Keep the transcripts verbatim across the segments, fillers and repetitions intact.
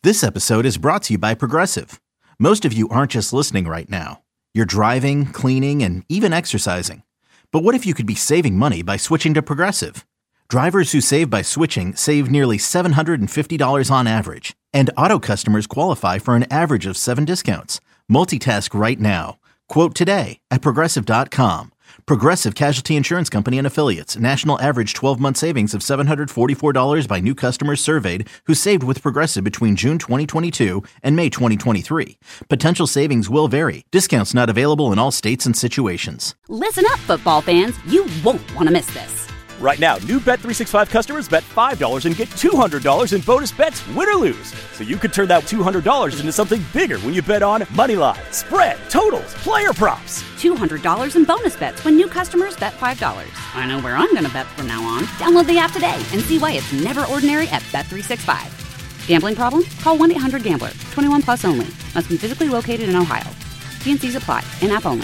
This episode is brought to you by Progressive. Most of you aren't just listening right now. You're driving, cleaning, and even exercising. But what if you could be saving money by switching to Progressive? Drivers who save by switching save nearly seven hundred fifty dollars on average. And auto customers qualify for an average of seven discounts. Multitask right now. Quote today at Progressive dot com. Progressive Casualty Insurance Company and Affiliates. National average twelve-month savings of seven hundred forty-four dollars by new customers surveyed who saved with Progressive between June twenty twenty-two and May twenty twenty-three. Potential savings will vary. Discounts not available in all states and situations. Listen up, football fans. You won't want to miss this. Right now, new Bet three sixty-five customers bet five dollars and get two hundred dollars in bonus bets, win or lose. So you could turn that two hundred dollars into something bigger when you bet on money line, spread, totals, player props. two hundred dollars in bonus bets when new customers bet five dollars. I know where I'm going to bet from now on. Download the app today and see why it's never ordinary at Bet three sixty-five. Gambling problem? Call one eight hundred gambler. twenty-one plus only. Must be physically located in Ohio. T and C's apply. In-app only.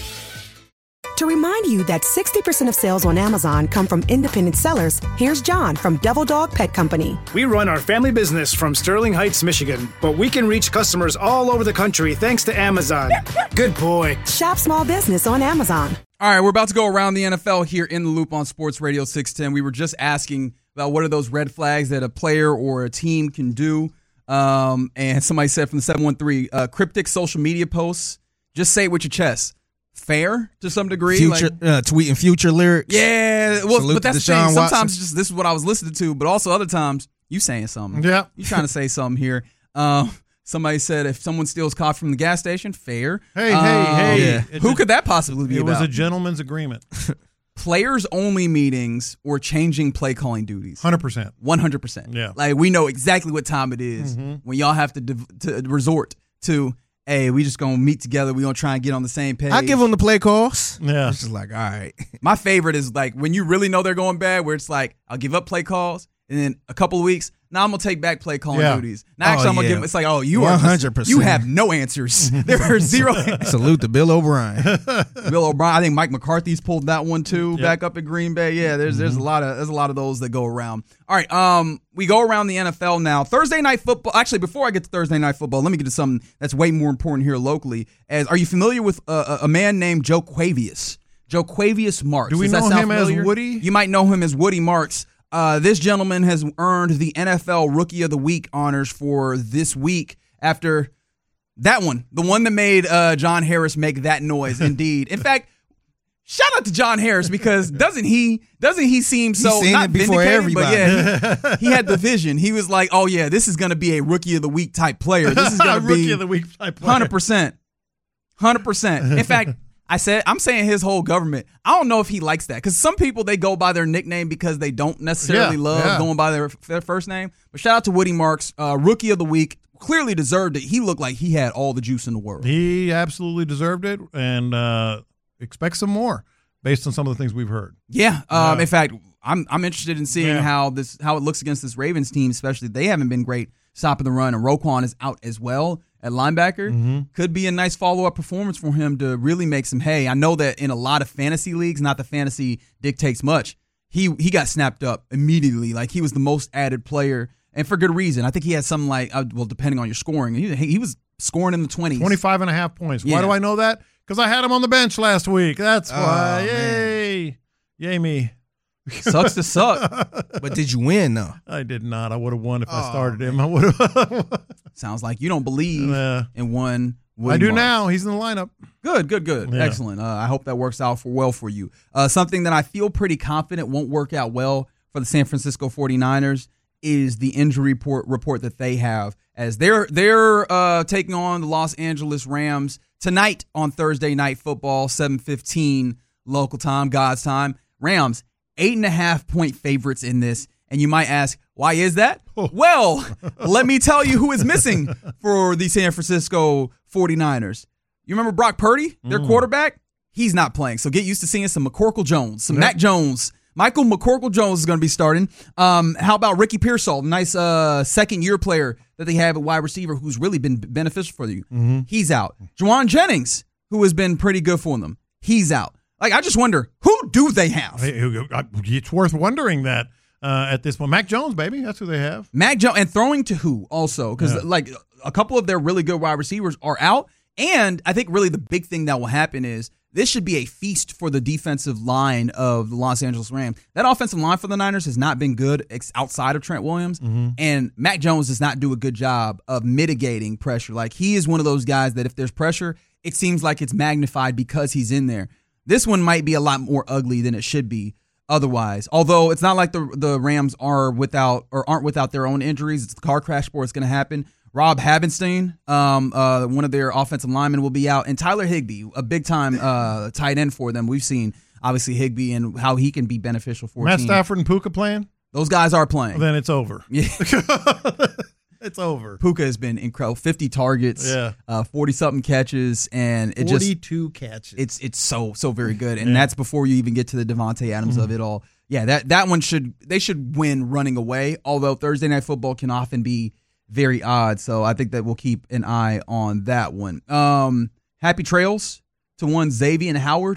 To remind you that sixty percent of sales on Amazon come from independent sellers, here's John from Devil Dog Pet Company. We run our family business from Sterling Heights, Michigan, but we can reach customers all over the country thanks to Amazon. Good boy. Shop small business on Amazon. All right, we're about to go around the N F L here in the Loop on Sports Radio six ten. We were just asking about what are those red flags that a player or a team can do. Um, and somebody said from the seven one three, uh, cryptic social media posts, just say it with your chest. Fair to some degree, future like, uh, tweeting future lyrics. Yeah, well, Salute but that's the Deshaun thing. Watson. Sometimes just this is what I was listening to, but also other times you saying something. Yeah, you trying to say something here. Um, somebody said if someone steals coffee from the gas station, fair. Hey, um, hey, hey! Yeah. Who a, could that possibly be? It about? was a gentleman's agreement. Players only meetings or changing play calling duties. Hundred percent. One hundred percent. Yeah, like we know exactly what time it is mm-hmm. when y'all have to, div- to resort to. Hey, we just gonna meet together. We gonna try and get on the same page. I give them the play calls. Yeah, it's just like, all right. My favorite is like when you really know they're going bad, where it's like I'll give up play calls, and then a couple of weeks, now I'm gonna take back play calling yeah. duties. Now actually, oh, I'm gonna yeah. give. It's like, oh, you one are hundred percent. You have no answers. There are zero. Salute to Bill O'Brien. Bill O'Brien. I think Mike McCarthy's pulled that one too. Yep. Back up at Green Bay. Yeah, there's mm-hmm. there's a lot of there's a lot of those that go around. All right, um, we go around the N F L now. Thursday night football. Actually, before I get to Thursday night football, let me get to something that's way more important here locally. As are you familiar with uh, a man named Joe Quavius? Joe Quavius Marks. Do we Does know that him familiar? as Woody? You might know him as Woody Marks. Uh, this gentleman has earned the N F L Rookie of the Week honors for this week after that one, the one that made uh, John Harris make that noise. Indeed, in fact, shout out to John Harris because doesn't he doesn't he seem so He's seen not it before vindicated, everybody. but yeah, he, he had the vision. He was like, oh yeah, this is going to be a Rookie of the Week type player. This is going to be Rookie of the Week type player. one hundred percent, one hundred percent. In fact. I said, I'm saying his whole government. I don't know if he likes that because some people, they go by their nickname because they don't necessarily yeah, love yeah. going by their, their first name. But shout out to Woody Marks, uh, Rookie of the Week. Clearly deserved it. He looked like he had all the juice in the world. He absolutely deserved it and uh, expect some more based on some of the things we've heard. Yeah. Um, yeah. In fact, I'm I'm interested in seeing yeah. how this how it looks against this Ravens team, especially. They haven't been great stopping the run, and Roquan is out as well. At linebacker, mm-hmm. could be a nice follow-up performance for him to really make some hay. I know that in a lot of fantasy leagues, not the fantasy dictates much, he he got snapped up immediately. Like, he was the most added player, and for good reason. I think he had something like, uh, well, depending on your scoring, he, he was scoring in the twenties. twenty-five and a half points. Yeah. Why do I know that? Because I had him on the bench last week. That's why. Oh, Yay. Man. Yay me. Sucks to suck. But did you win, though? I did not. I would have won if oh, I started man. him. I would have. Sounds like you don't believe uh, in one. Woody I do Marks. now. He's in the lineup. Good, good, good. Yeah. Excellent. Uh, I hope that works out for well for you. Uh, something that I feel pretty confident won't work out well for the San Francisco forty-niners is the injury report, report that they have, as they're they're uh, taking on the Los Angeles Rams tonight on Thursday Night Football, seven fifteen local time, God's time. Rams, eight and a half point favorites in this. And you might ask, why is that? Oh. Well, let me tell you who is missing for the San Francisco forty-niners. You remember Brock Purdy, their mm. quarterback? He's not playing. So get used to seeing some McCorkle Jones, some yep. Mac Jones. Michael McCorkle Jones is going to be starting. Um, how about Ricky Pearsall, nice uh, second-year player that they have at wide receiver who's really been beneficial for you. Mm-hmm. He's out. Juwan Jennings, who has been pretty good for them, he's out. Like, I just wonder, who do they have? It's worth wondering that. uh, at this point. Mac Jones, baby, that's who they have. Mac Jones, and throwing to who also? Because Yeah. like a couple of their really good wide receivers are out, and I think really the big thing that will happen is this should be a feast for the defensive line of the Los Angeles Rams. That offensive line for the Niners has not been good ex- outside of Trent Williams, Mm-hmm. and Mac Jones does not do a good job of mitigating pressure. Like, he is one of those guys that if there's pressure, it seems like it's magnified because he's in there. This one might be a lot more ugly than it should be otherwise. Although it's not like the the Rams are without or aren't without their own injuries. It's the car crash where it's going to happen. Rob Havenstein, um, uh, one of their offensive linemen, will be out, and Tyler Higbee, a big time uh, tight end for them. We've seen obviously Higbee and how he can be beneficial for Matt a team. Stafford and Puka playing? Those guys are playing. Then it's over. Yeah. It's over. Puka has been incredible. fifty targets, Yeah. uh, forty something catches, and it just forty-two catches. it's it's so so very good, and Yeah. that's before you even get to the Devontae Adams Mm-hmm. of it all. Yeah, that that one should they should win running away. Although Thursday Night Football can often be very odd, so I think that we'll keep an eye on that one. Um, happy trails to one Xavier Howard.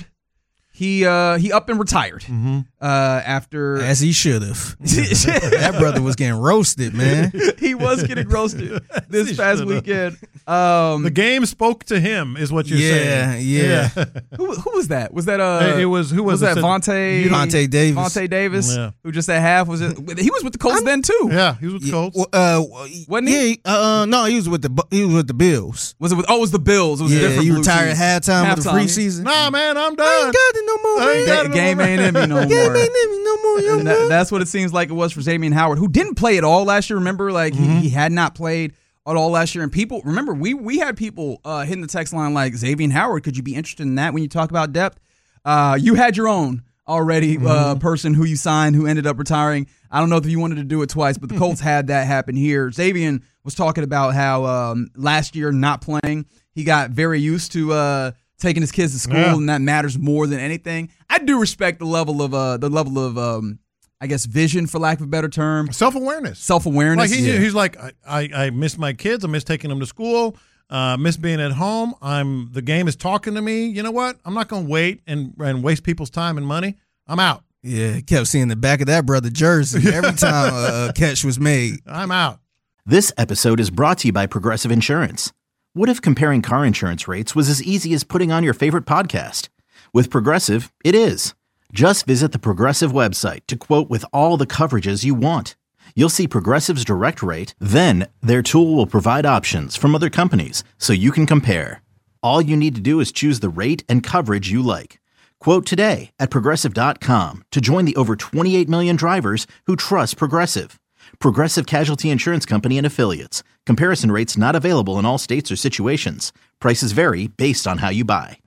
He uh he up and retired Mm-hmm. uh after As he should have. That brother was getting roasted, man. he was getting roasted this He past should've. weekend. Um, The game spoke to him, is what you're Yeah, saying. yeah. who who was that? Was that uh? It was- who was was it? that? Vontae Vontae Davis. Vontae Davis, Yeah. who just at half was it? He was with the Colts then too. Yeah, he was with the Colts. Well, uh, Wasn't he? Yeah, uh, no, he was with the Bu- he was with the Bills. Was it with? Oh, it was the Bills. It was a Yeah, different. he blue retired team. at halftime of the Halftime. preseason. Nah, man, I'm I done. ain't got it no more, I ain't man. got That it game no more. ain't in me no Game more. ain't in me no more, young And that, man. that's what it seems like it was for Xavier Howard, who didn't play at all last year. Remember, like he, he had not played at all last year. And people remember we we had people uh, hitting the text line like, Xavier Howard, could you be interested in that when you talk about depth? Uh, you had your own already uh, person who you signed who ended up retiring. I don't know if you wanted to do it twice, but the Colts had that happen here. Xavier was talking about how um, last year not playing, he got very used to uh, taking his kids to school, Yeah. and that matters more than anything. I do respect the level of uh, the level of um, I guess vision, for lack of a better term, Self-awareness. self awareness. Like he knew, he's like, I, I, I miss my kids. I miss taking them to school. Uh, miss being at home. I'm the game is talking to me. You know what? I'm not going to wait and and waste people's time and money. I'm out. Yeah, he kept seeing the back of that brother jersey every time a, a catch was made. I'm out. This episode is brought to you by Progressive Insurance. What if comparing car insurance rates was as easy as putting on your favorite podcast? With Progressive, it is. Just visit the Progressive website to quote with all the coverages you want. You'll see Progressive's direct rate, then their tool will provide options from other companies so you can compare. All you need to do is choose the rate and coverage you like. Quote today at Progressive dot com to join the over twenty-eight million drivers who trust Progressive. Progressive Casualty Insurance Company and Affiliates. Comparison rates not available in all states or situations. Prices vary based on how you buy.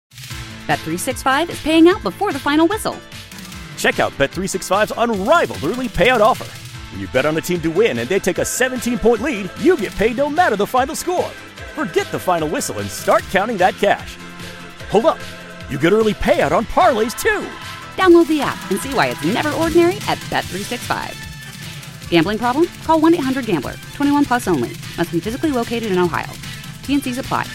Bet three sixty-five is paying out before the final whistle. Check out Bet three sixty-five's unrivaled early payout offer. When you bet on a team to win and they take a seventeen-point lead, you get paid no matter the final score. Forget the final whistle and start counting that cash. Hold up. You get early payout on parlays, too. Download the app and see why it's never ordinary at Bet three sixty-five. Gambling problem? Call one eight hundred gambler. twenty-one plus only. Must be physically located in Ohio. T N Cs apply.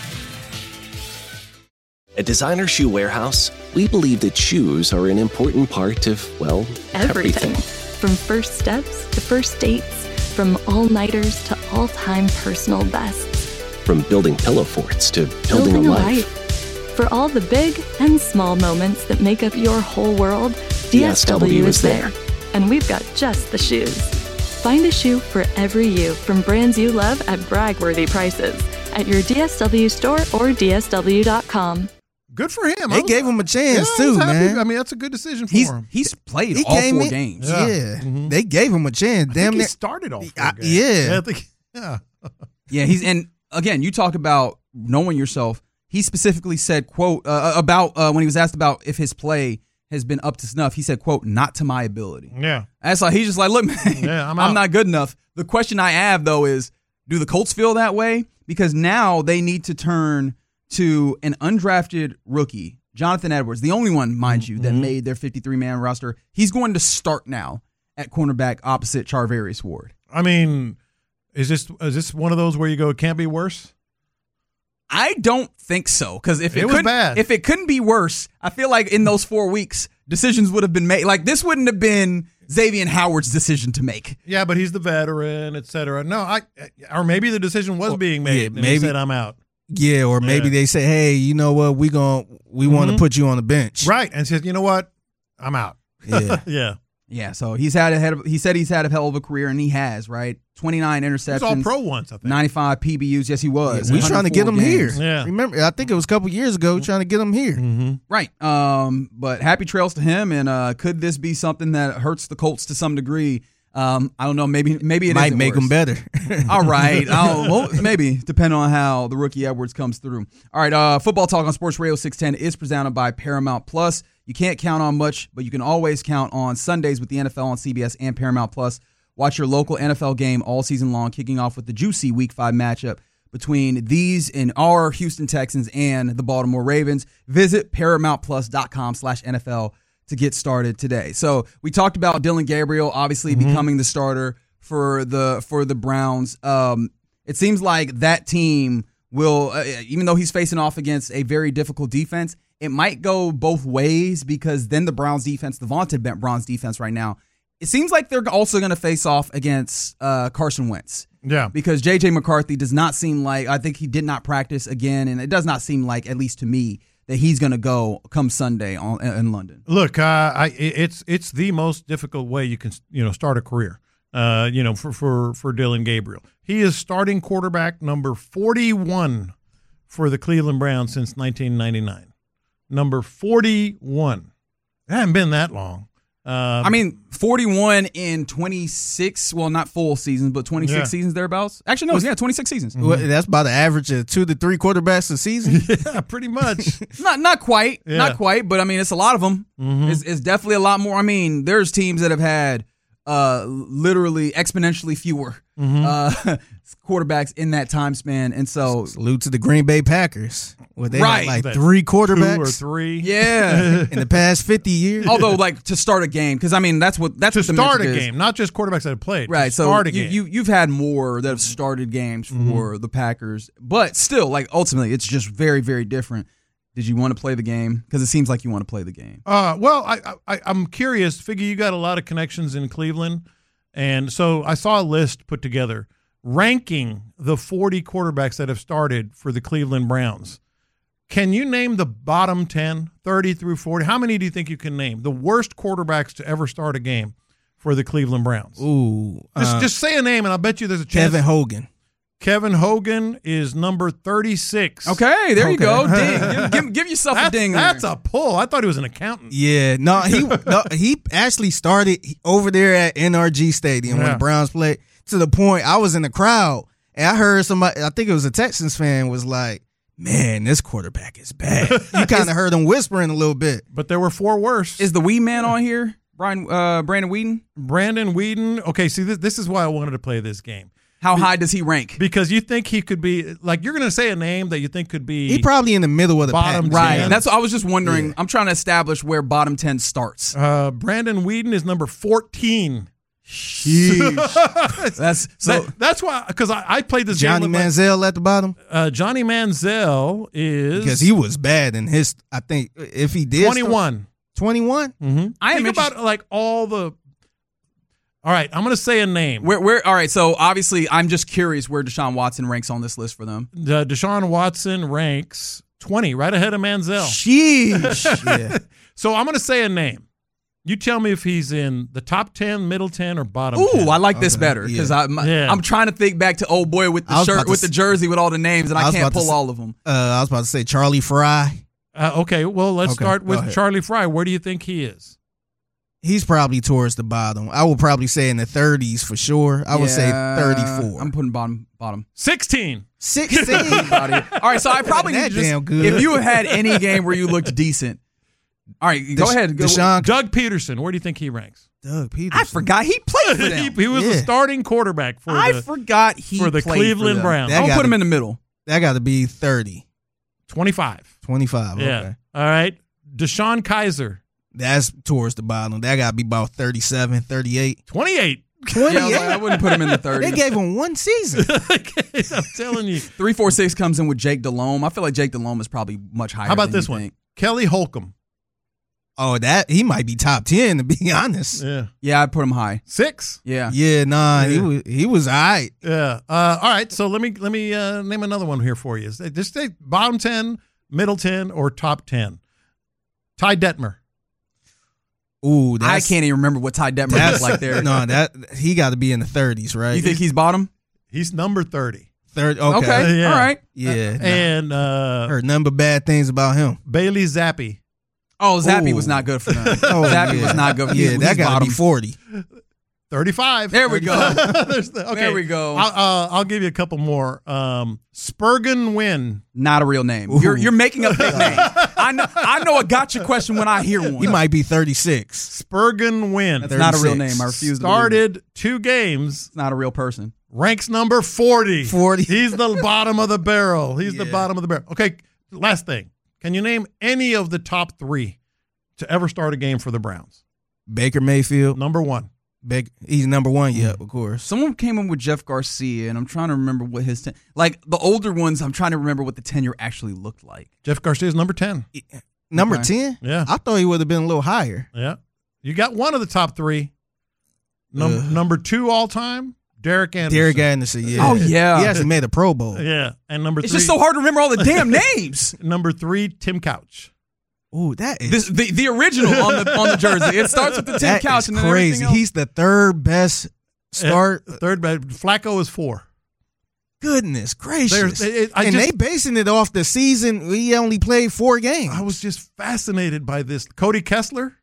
At Designer Shoe Warehouse, we believe that shoes are an important part of, well, Everything. everything. From first steps to first dates, from all-nighters to all-time personal bests. From building pillow forts to building, a life. For all the big and small moments that make up your whole world, D S W is there. And we've got just the shoes. Find a shoe for every you from brands you love at brag-worthy prices at your D S W store or D S W dot com. Good for him. I They was- gave him a chance yeah, I was too, happy. man. I mean, that's a good decision for he's him. he's played He all came four in- games. Yeah, Yeah. Mhm. they gave him a chance. I Damn think he near. started off. I- yeah. I think, yeah. Yeah, he's and again, you talk about knowing yourself. He specifically said, "quote uh, about uh, when he was asked about if his play has been up to snuff." He said, "quote not to my ability." Yeah. That's like he's just like, "Look, man, Yeah, I'm I'm, out." not good enough." The question I have though is, do the Colts feel that way? Because now they need to turn to an undrafted rookie, Jonathan Edwards, the only one, mind you, that Mm-hmm. made their fifty-three man roster. He's going to start now at cornerback opposite Charvarius Ward. I mean, is this is this one of those where you go, it can't be worse? I don't think so, because if it, It was couldn't, bad. if it couldn't be worse, I feel like in those four weeks, decisions would have been made. Like this wouldn't have been Xavier Howard's decision to make. Yeah, but he's the veteran, et cetera. No, I or maybe the decision was Well, being made. yeah, and maybe- he said, I'm out. Yeah, or maybe Yeah. they say, hey, you know what? We gon' we want to Mhm. put you on the bench. Right. And says, you know what? I'm out. Yeah. yeah. Yeah, so he's had a head of, he said he's had a hell of a career, and he has, right? twenty-nine He was interceptions. all pro once, I think. ninety-five P B Us. Yes, he was. we trying to get him one hundred four here. games. Yeah. Remember, I think it was a couple years ago trying to get him here. Mm-hmm. Right. Um, but happy trails to him. And uh, could this be something that hurts the Colts to some degree? Um, I don't know. Maybe maybe it Might isn't make worse. him better. All right. I'll, well, maybe, depending on how the rookie Edwards comes through. All right. Uh, Football Talk on Sports Radio six ten is presented by Paramount Plus. You can't count on much, but you can always count on Sundays with the N F L on C B S and Paramount Plus. Watch your local N F L game all season long, kicking off with the juicy Week five matchup between these and our Houston Texans and the Baltimore Ravens. Visit ParamountPlus.com slash NFL to get started today. So we talked about Dylan Gabriel obviously Mm-hmm. becoming the starter for the for the Browns. Um, it seems like that team will, uh, even though he's facing off against a very difficult defense, it might go both ways because then the Browns defense, the vaunted Browns defense right now, it seems like they're also going to face off against uh, Carson Wentz. Yeah. Because J J McCarthy does not seem like, I think he did not practice again, and it does not seem like, at least to me, that he's going to go come Sunday on, in London. Look, uh, I, it's it's the most difficult way you can you know start a career. Uh, you know, for, for for Dylan Gabriel, he is starting quarterback number forty-one for the Cleveland Browns since nineteen ninety-nine. Number forty-one. It hasn't been that long. Uh, I mean, forty-one in twenty-six, well, not full seasons, but twenty-six Yeah. seasons thereabouts. Actually, no, yeah, twenty-six seasons. Well, that's about the average of two to three quarterbacks a season. yeah, pretty much. Not not quite, Yeah. not quite, but I mean, it's a lot of them. Mhm. It's, it's definitely a lot more. I mean, there's teams that have had uh, literally exponentially fewer Mhm. uh, quarterbacks in that time span, and so Salute to the Green Bay Packers. Well, they Right. had like That three Two or quarterbacks three. yeah. in the past fifty years. Although, like to start a game, because I mean, that's what that's To what the start a metric is. game, not just quarterbacks that have played. Right, To so start a you, game. you you've had more that have started games for the Packers, but still, like ultimately, it's just very very different. Did you want to play the game? Because it seems like you want to play the game. Uh, well, I, I I'm curious. Figure you got a lot of connections in Cleveland, and so I saw a list put together ranking the forty quarterbacks that have started for the Cleveland Browns. Can you name the bottom ten, thirty through forty? How many do you think you can name? The worst quarterbacks to ever start a game for the Cleveland Browns. Ooh, Just, uh, just say a name, and I'll bet you there's a chance. Kevin Hogan. Kevin Hogan is number thirty-six. Okay, there you Okay. go. Ding. Give, give, give yourself That's, a ding. that's there. a pull. I thought he was an accountant. Yeah, no, he no, he actually started over there at N R G Stadium when Yeah. the Browns played. To the point, I was in the crowd and I heard somebody. I think it was a Texans fan was like, "Man, this quarterback is bad." You kind of heard him whispering a little bit. But there were four worse. Is the Wee Man on here? Brian uh, Brandon Whedon. Brandon Whedon. Okay, see, this, this is why I wanted to play this game. How high does he rank? Because you think he could be, like, you're going to say a name that you think could be. He probably in the middle of the Bottom pack. Right. ten. That's what I was just wondering. Yeah. I'm trying to establish where bottom ten starts. Uh, Brandon Whedon is number fourteen. Sheesh. That's so. That- that's why, because I, I played this Johnny game with Manziel at the bottom my, uh, Johnny Manziel is because he was bad in his. I think if he did twenty-one. twenty-one. Mm-hmm. I am Think interest- about like all the. All right, I'm going to say a name. Where, where? All right. So obviously, I'm just curious where Deshaun Watson ranks on this list for them. Uh, Deshaun Watson ranks twenty, right ahead of Manziel. Sheesh. Yeah. So I'm going to say a name. You tell me if he's in the top ten, middle ten, or bottom Ooh, ten. I like this Okay, better because yeah. I'm Yeah. I'm trying to think back to old boy with I the was shirt about to with the s- jersey with all the names, and I I, was can't about to pull s- all of them. Uh, I was about to say Charlie Fry. Uh, okay, well, let's Okay, start go with ahead. Charlie Fry. Where do you think he is? He's probably towards the bottom. I would probably say in the thirties for sure. I would say Yeah, thirty-four. I'm putting bottom bottom. sixteen. sixteen. Everybody. All right, so I probably That need to just, damn good. if you had any game where you looked decent. All right, go Desha- ahead. Go. Deshaun Doug Peterson. Where do you think he ranks? Doug Peterson. I forgot he played for he, them. he was the Yeah. starting quarterback for I the forgot he for the played Cleveland for them. Browns. That I'll gotta put him be- in the middle. That got to be thirty. twenty-five. twenty-five. Yeah. Okay. All right. Deshaun Kaiser. That's towards the bottom. That got to be about thirty-seven, thirty-eight. twenty-eight. Yeah, I, was like, I wouldn't put him in the They thirties. gave him one season. I'm telling you. Three, four, six comes in with Jake Delhomme. I feel like Jake Delhomme is probably much higher. How about than this you one? think. Kelly Holcomb. Oh, that he might be top ten, to be honest. Yeah. Yeah, I'd put him high. Six? Yeah. Yeah, nah, Yeah. he was he was all right. Yeah. Uh, all right. So let me let me uh, name another one here for you. Just say bottom ten, middle ten, or top ten. Ty Detmer. Ooh, I that's, can't even remember what Ty Detmer that's looks like there. No, that he got to be in the thirties, right? You think he's bottom? He's number thirty. Third? Okay, Okay. Yeah. All right. yeah. nah. And uh, Heard nothing but bad things about him. Bailey Zappi. Oh, Zappy Ooh. was not good for them. Oh, Zappy yeah. was not good. Yeah, He's- that he's got to bottom. be forty. thirty-five. There we go. There's the- okay. There we go. I'll, uh, I'll give you a couple more. Um, Spurgeon Wynn. Not a real name. Ooh. You're you're making a fake name. I know I know a gotcha question when I hear one. He might be thirty-six. Spurgeon Wynn. That's not a real thirty-six. name. I refuse to believe it. Started two games. It's not a real person. Ranks number forty. forty. He's the bottom of the barrel. He's the Yeah. bottom of the barrel. Okay, last thing. Can you name any of the top three to ever start a game for the Browns? Baker Mayfield. Number one. Baker, he's number one, yeah, of course. Someone came in with Jeff Garcia, and I'm trying to remember what his ten- like the older ones. I'm trying to remember what the tenure actually looked like. Jeff Garcia's number ten. Number Okay. ten? Yeah. I thought he would have been a little higher. Yeah. You got one of the top three. Num- Ugh. number two all time, Derek Anderson. Derek Anderson, yeah. Oh, yeah. He actually made a Pro Bowl. Yeah. And number It's three. just so hard to remember all the damn names. Number three, Tim Couch. Ooh, that is This the, the original on the on the jersey. It starts with the Tim that Couch is and then crazy. everything else. He's the third best start. Uh, third, but Flacco is four. Goodness gracious. There's- it- I and just- they basing it off the season. He only played four games. I was just fascinated by this. Cody Kessler,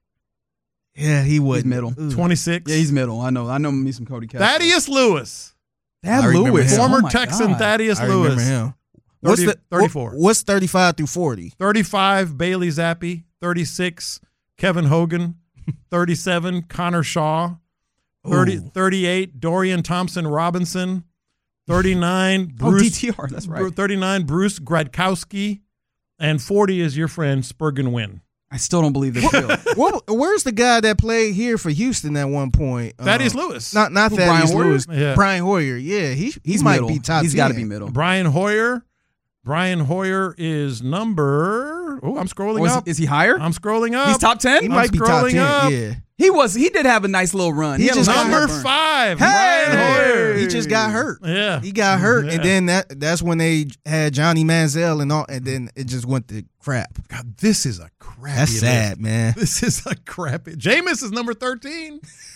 yeah, he was He's middle. twenty-six. Yeah, he's middle. I know. I know me some Cody Kessler. Thaddeus Lewis, Thad I remember Lewis, him. former oh my Texan God. Thaddeus I Lewis. remember him. What's thirty, the thirty-four. what- what's thirty-five through forty? thirty-five, Bailey Zappi. thirty-six, Kevin Hogan. thirty-seven, Connor Shaw. thirty, Ooh. thirty-eight, Dorian Thompson Robinson. thirty-nine, Oh, Bruce. D T R. That's right. thirty-nine, Bruce Gradkowski. And forty is your friend Spurgeon Wynn. I still don't believe this. Real. What, where's the guy that played here for Houston at one point? Thaddeus Uh, Lewis. Not not Who, Thaddeus Brian Hoyer? Lewis. Yeah. Brian Hoyer. Yeah, he he He's might middle. be top. He's got to be middle. Brian Hoyer. Brian Hoyer is number. Oh, I'm scrolling Oh, is, up. he, is he higher? I'm scrolling up. He's top ten. He I'm might be top scrolling ten. up. Yeah, He was. He did have a nice little run. He had a just nice got Number little run. five. Hey! Brian Hoyer. he just got hurt. Yeah. He got hurt, Yeah. and then that that's when they had Johnny Manziel and all, and then it just went to crap. God, this is a crappy That's list. sad, man. This is a crappy. Jameis is number thirteen.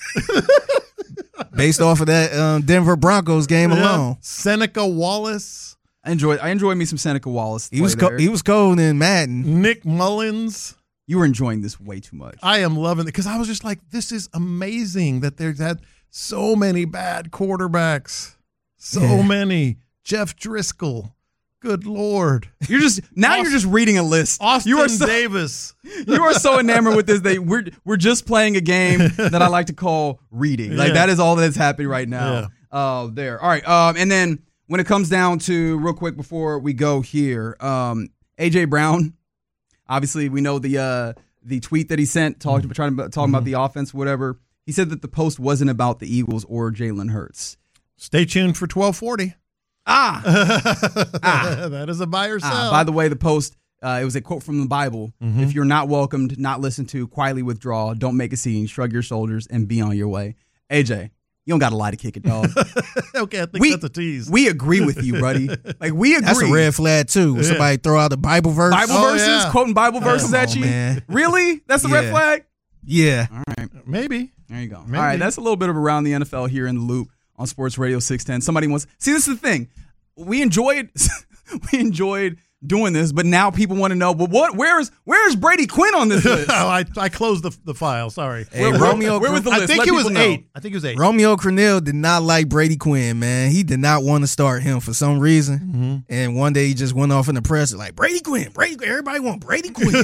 Based off of that um, Denver Broncos game Yeah. alone, Seneca Wallace. I enjoyed. I enjoyed me some Seneca Wallace. he was play co- there. he was cold in Madden. Nick Mullins. You were enjoying this way too much. I am loving it because I was just like, this is amazing that they've had so many bad quarterbacks. So Yeah. many. Jeff Driscoll. Good Lord. You're just now. Austin- you're just reading a list. Austin you are so, Davis. You are so enamored with this. They we're we're just playing a game that I like to call reading. Like Yeah. that is all that's happening right now. Yeah. Uh, there. All right. Um, and then when it comes down to real quick before we go here, um, A J Brown. Obviously, we know the uh the tweet that he sent talking trying to talking about the offense, whatever. He said that the post wasn't about the Eagles or Jalen Hurts. Stay tuned for twelve forty. Ah. ah. That is a buy or sell. Ah, by the way, the post, uh, it was a quote from the Bible. Mm-hmm. If you're not welcomed, not listened to, quietly withdraw, don't make a scene, shrug your shoulders, and be on your way. A J, you don't got to lie to kick it, dog. Okay, I think we, that's a tease. We agree with you, buddy. Like, we agree. That's a red flag too. When Yeah. somebody throw out a Bible verse. Bible Oh, verses, yeah. quoting Bible verses Come at on, you. man. Really? That's a red Yeah. flag? Yeah. All right. Maybe. There you go. Maybe. All right, that's a little bit of around the N F L here in the loop on Sports Radio six ten. Somebody wants see. This is the thing. We enjoyed we enjoyed doing this, but now people want to know. Well, what? Where's Where's Brady Quinn on this list? oh, I, I closed the, the file. Sorry. Hey, Where- where- Romeo, where was the I list? think Let he was people know. eight. I think he was eight. Romeo Crennel did not like Brady Quinn, man. He did not want to start him for some reason. Mm-hmm. And one day he just went off in the press like Brady Quinn, Brady Quinn. Everybody want Brady Quinn.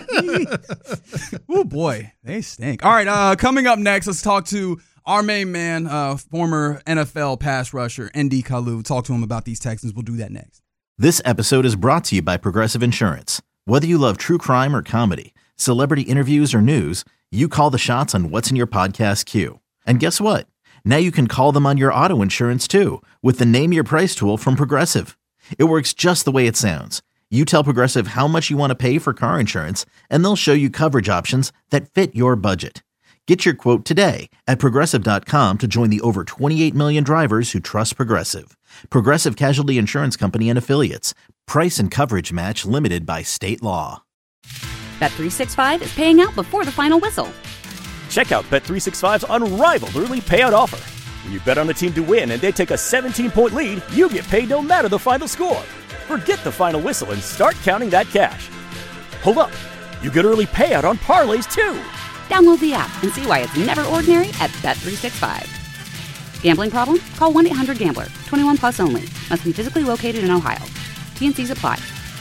Oh boy, they stink. All right, uh, coming up next, let's talk to our main man, uh, former N F L pass rusher, N D Kalu. Talk to him about these Texans. We'll do that next. This episode is brought to you by Progressive Insurance. Whether you love true crime or comedy, celebrity interviews or news, you call the shots on what's in your podcast queue. And guess what? Now you can call them on your auto insurance too with the Name Your Price tool from Progressive. It works just the way it sounds. You tell Progressive how much you want to pay for car insurance, and they'll show you coverage options that fit your budget. Get your quote today at Progressive dot com to join the over twenty-eight million drivers who trust Progressive. Progressive Casualty Insurance Company and Affiliates. Price and coverage match limited by state law. Bet three sixty-five is paying out before the final whistle. Check out Bet three sixty-five's unrivaled early payout offer. When you bet on a team to win and they take a seventeen-point lead, you get paid no matter the final score. Forget the final whistle and start counting that cash. Hold up. You get early payout on parlays, too. Download the app and see why it's never ordinary at Bet three sixty-five. Gambling problem? Call one eight hundred gambler. twenty-one plus only. Must be physically located in Ohio. T N Cs apply.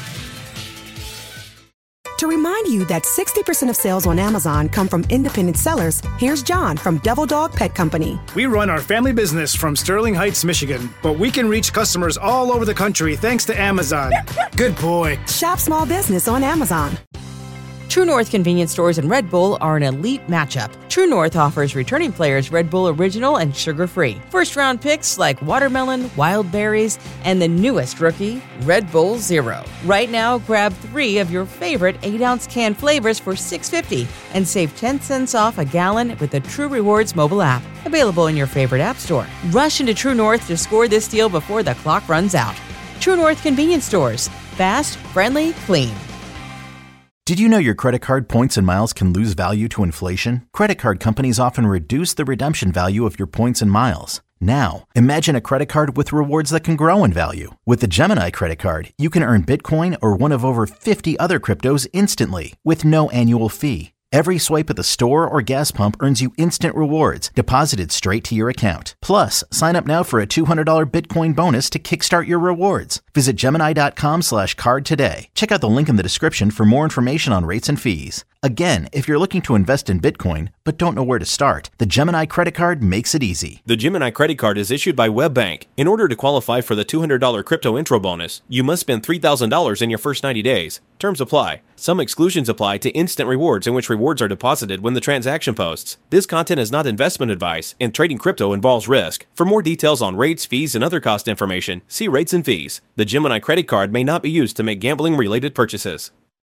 To remind you that sixty percent of sales on Amazon come from independent sellers, here's John from Devil Dog Pet Company. We run our family business from Sterling Heights, Michigan, but we can reach customers all over the country thanks to Amazon. Good boy. Shop small business on Amazon. True North convenience stores and Red Bull are an elite matchup. True North offers returning players Red Bull Original and sugar-free. First-round picks like watermelon, wild berries, and the newest rookie, Red Bull Zero. Right now, grab three of your favorite eight-ounce can flavors for six dollars and fifty cents and save ten cents off a gallon with the True Rewards mobile app. Available in your favorite app store. Rush into True North to score this deal before the clock runs out. True North convenience stores. Fast, friendly, clean. Did you know your credit card points and miles can lose value to inflation? Credit card companies often reduce the redemption value of your points and miles. Now, imagine a credit card with rewards that can grow in value. With the Gemini credit card, you can earn Bitcoin or one of over fifty other cryptos instantly with no annual fee. Every swipe at the store or gas pump earns you instant rewards deposited straight to your account. Plus, sign up now for a two hundred dollars Bitcoin bonus to kickstart your rewards. Visit Gemini.com slash card today. Check out the link in the description for more information on rates and fees. Again, if you're looking to invest in Bitcoin but don't know where to start, the Gemini credit card makes it easy. The Gemini credit card is issued by WebBank. In order to qualify for the two hundred dollars crypto intro bonus, you must spend three thousand dollars in your first ninety days. Terms apply. Some exclusions apply to instant rewards in which rewards are deposited when the transaction posts. This content is not investment advice, and trading crypto involves risk. For more details on rates, fees, and other cost information, see rates and fees. The Gemini credit card may not be used to make gambling-related purchases.